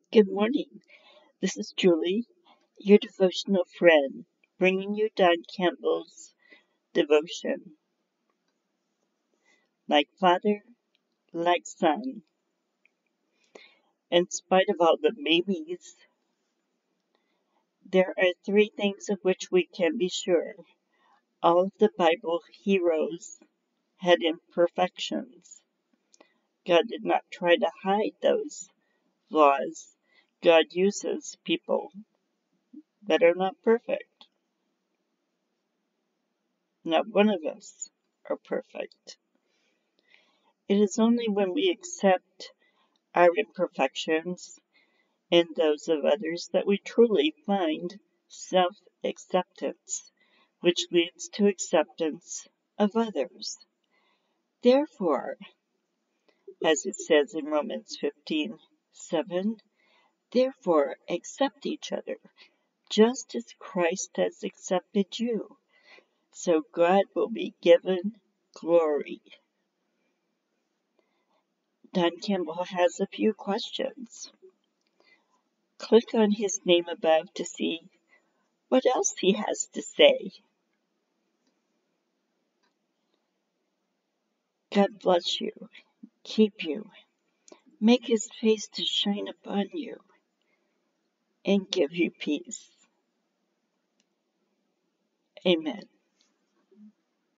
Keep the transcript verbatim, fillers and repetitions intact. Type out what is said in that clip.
Good morning. This is Julie, your devotional friend, bringing you Don Campbell's devotion. Like Father, like Son. In spite of all the maybes, there are three things of which we can be sure. All of the Bible heroes had imperfections. God did not try to hide those flaws. God uses people that are not perfect. Not one of us are perfect. It is only when we accept our imperfections and those of others that we truly find self-acceptance, which leads to acceptance of others. Therefore, as it says in Romans fifteen seven, therefore accept each other, just as Christ has accepted you, so God will be given glory. Don Campbell has a few questions. Click on his name above to see what else he has to say. God bless you, keep you, make his face to shine upon you, and give you peace. Amen.